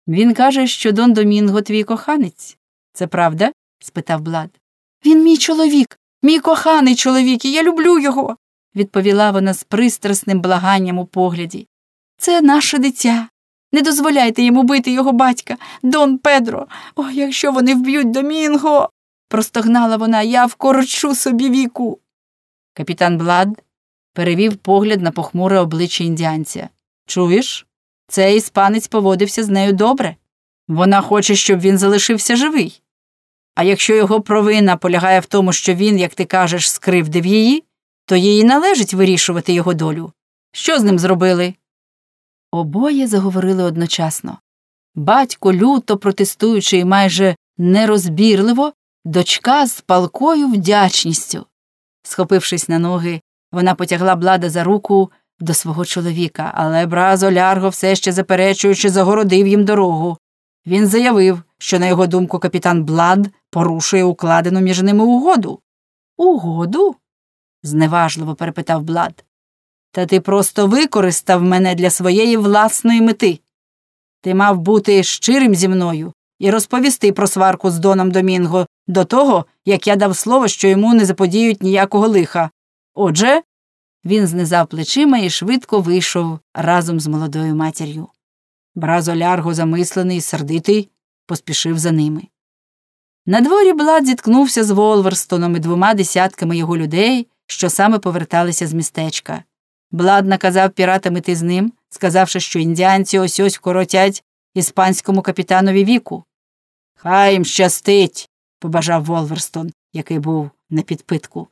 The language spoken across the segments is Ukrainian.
Він каже, що Дон Домінго твій коханець. Це правда? Спитав Блад. Він мій чоловік, мій коханий чоловік, і я люблю його, відповіла вона з пристрасним благанням у погляді. Це наше дитя. Не дозволяйте йому бити його батька, Дон Педро. Ой, якщо вони вб'ють Домінго, простогнала вона, я вкорочу собі віку. Капітан Блад перевів погляд на похмуре обличчя індіанця. Чуєш? Цей іспанець поводився з нею добре. Вона хоче, щоб він залишився живий. А якщо його провина полягає в тому, що він, як ти кажеш, скривдив її, то їй належить вирішувати його долю. Що з ним зробили? Обоє заговорили одночасно. Батько, люто протестуючи і майже нерозбірливо, дочка з палкою вдячністю. Схопившись на ноги, вона потягла Блада за руку до свого чоловіка, але Бразо Лярго, все ще заперечуючи, загородив їм дорогу. Він заявив, що, на його думку, капітан Блад порушує укладену між ними угоду. «Угоду?» – зневажливо перепитав Блад. «Та ти просто використав мене для своєї власної мети. Ти мав бути щирим зі мною і розповісти про сварку з Доном Домінго до того, як я дав слово, що йому не заподіють ніякого лиха. Отже...» Він знизав плечима і швидко вийшов разом з молодою матір'ю. Бразо Лярго, замислений і сердитий, поспішив за ними. Надворі Блад зіткнувся з Волверстоном і 2 десятками його людей, що саме поверталися з містечка. Блад наказав піратам іти з ним, сказавши, що індіанці ось-ось вкоротять іспанському капітанові віку. «Хай їм щастить», – побажав Волверстон, який був на підпитку.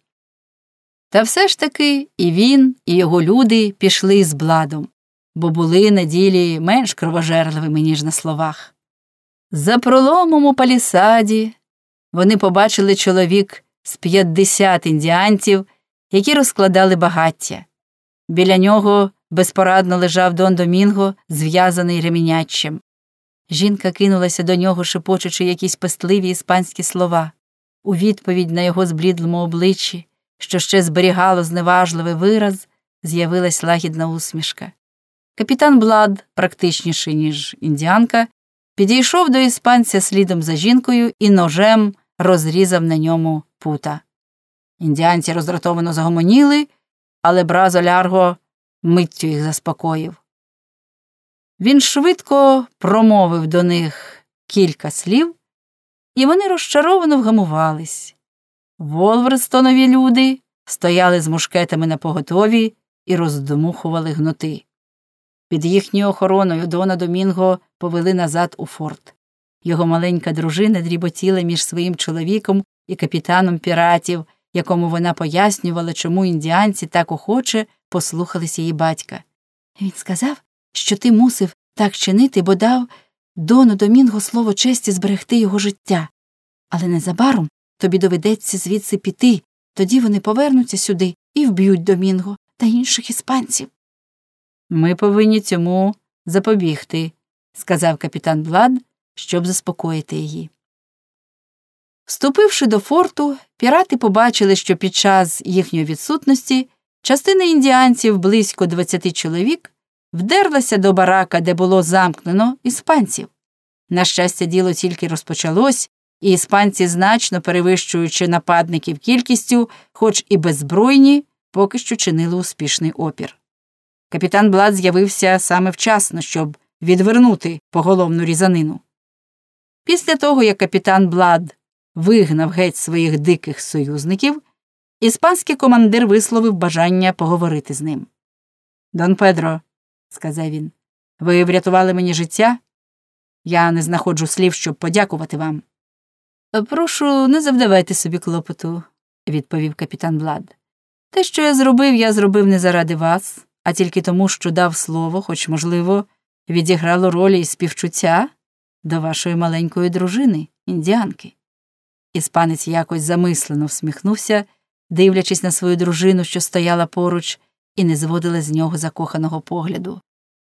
Та все ж таки і він, і його люди пішли з Бладом, бо були на ділі менш кровожерливими, ніж на словах. За проломом у палісаді вони побачили чоловік з 50 індіанців, які розкладали багаття. Біля нього безпорадно лежав Дон Домінго, зв'язаний ремінячем. Жінка кинулася до нього, шепочучи якісь пестливі іспанські слова. У відповідь на його зблідлому обличчі, що ще зберігало зневажливий вираз, з'явилась лагідна усмішка. Капітан Блад, практичніший, ніж індіанка, підійшов до іспанця слідом за жінкою і ножем розрізав на ньому пута. Індіанці роздратовано загомоніли, але Бразо Лярго миттю їх заспокоїв. Він швидко промовив до них кілька слів, і вони розчаровано вгамувались. Волверстонові люди стояли з мушкетами напоготові і роздмухували гноти. Під їхньою охороною Дона Домінго повели назад у форт. Його маленька дружина дріботіла між своїм чоловіком і капітаном піратів, якому вона пояснювала, чому індіанці так охоче послухались її батька. «Він сказав, що ти мусив так чинити, бо дав Дону Домінго слово честі зберегти його життя. Але незабаром тобі доведеться звідси піти, тоді вони повернуться сюди і вб'ють Домінго та інших іспанців». «Ми повинні цьому запобігти», – сказав капітан Блад, щоб заспокоїти її. Вступивши до форту, пірати побачили, що під час їхньої відсутності частина індіанців, близько 20 чоловік, вдерлася до барака, де було замкнено іспанців. На щастя, діло тільки розпочалось, і іспанці, значно перевищуючи нападників кількістю, хоч і беззбройні, поки що чинили успішний опір. Капітан Блад з'явився саме вчасно, щоб відвернути поголовну різанину. Після того, як капітан Блад вигнав геть своїх диких союзників, іспанський командир висловив бажання поговорити з ним. «Дон Педро», – сказав він, – «ви врятували мені життя? Я не знаходжу слів, щоб подякувати вам». «Прошу, не завдавайте собі клопоту», – відповів капітан Блад. «Те, що я зробив не заради вас, а тільки тому, що дав слово, хоч, можливо, відіграло роль і співчуття до вашої маленької дружини, індіанки». Іспанець якось замислено всміхнувся, дивлячись на свою дружину, що стояла поруч, і не зводила з нього закоханого погляду.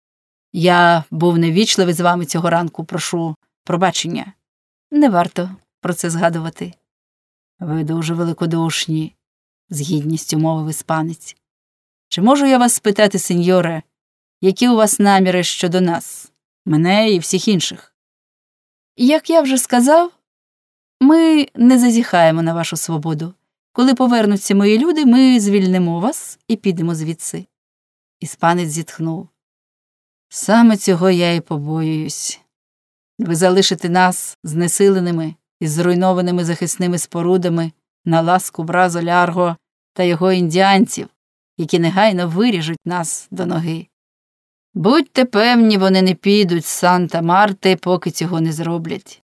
«Я був неввічливий з вами цього ранку, прошу пробачення». «Не варто про це згадувати». «Ви дуже великодушні», – з гідністю мовив іспанець. «Чи можу я вас спитати, сеньоре, які у вас наміри щодо нас, мене і всіх інших?» Як я вже сказав, ми не зазіхаємо на вашу свободу. Коли повернуться мої люди, ми звільнимо вас і підемо звідси. Іспанець зітхнув. Саме цього я і побоююсь. Ви залишите нас знесиленими і зруйнованими захисними спорудами на ласку Бразо Лярго та його індіанців, які негайно виріжуть нас до ноги. Будьте певні, вони не підуть з Санта-Марти, поки цього не зроблять.